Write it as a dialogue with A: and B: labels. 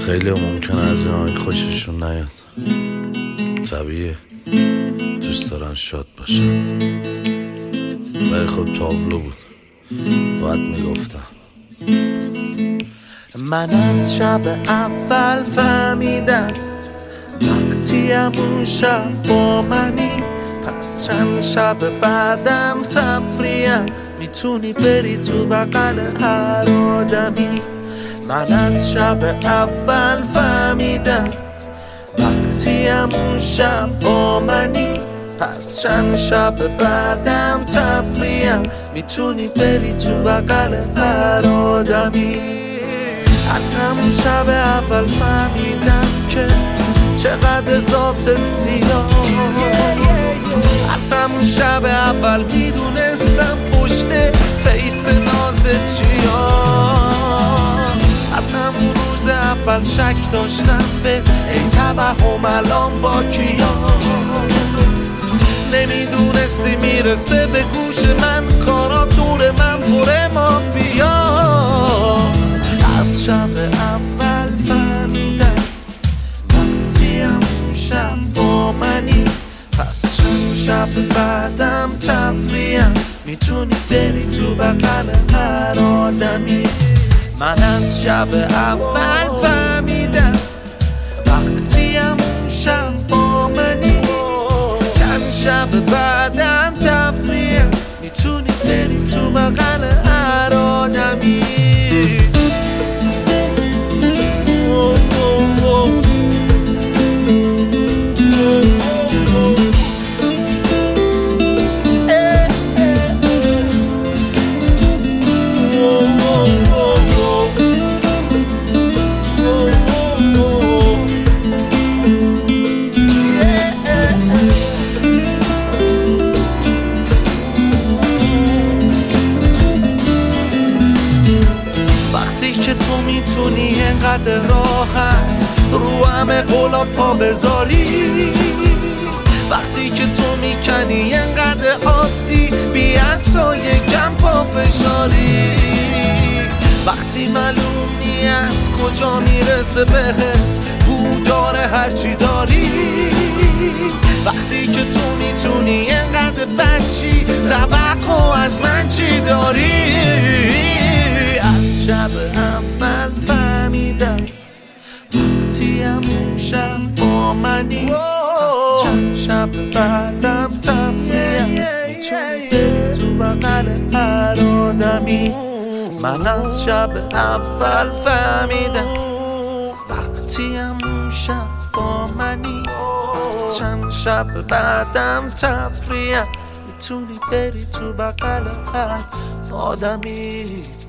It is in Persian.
A: خیلی ممکنه از این آهنگ خوششون نیاد، طبیعیه، دوست دارن شاد باشن، ولی خب تابلو بود، باید میگفتم. من از شب اول فهمیدم وقتی همون شب با منی، پس چند شب بعدم تفریم میتونی بری تو بغل هر آدمی. من از شب اول فهمیدم وقتی همون شب با منی، پس چند شب بعدم تفریم میتونی بری تو بغل هر آدمی. از همون شب اول فهمیدم که چقدر ذاتت زیاد، از همون شب اول میدونستم پشت فیس نازت چیاد، از همون روز اول شک داشتم به ای توهم الان با کیاست. نمیدونستی میرسه به گوش من کارا دور من پر مافیاست. از شب اول فهمیدم وقتی همون شب با منی، پس چند شب بعدم تفریم میتونی بری تو بغل هر آدمی. من از شب اول فهمیدم وقتی همون شب با منی، چند شب بعدم تفریم میتونی بری تو بغل هر آدمی. وقتی که تو میتونی اینقدر راحت رو همه قولا پا بذاری، وقتی که تو میکنی اینقدر عادی بی حتی یکم پا فشاری، وقتی معلوم نی از کجا میرسه بهت بودار هرچی داری، وقتی که تو میتونی اینقدر بچی توقع از من چی داری. از شب اول فهمیدم وقتی همون شب با منی، از چند شب بعدم تفریم میتونی بری تو بغل هر آدمی. من از شب اول فهمیدم وقتی همون شب با منی، از چند شب بعدم تفریم میتونی بری تو بغل هر آدمی.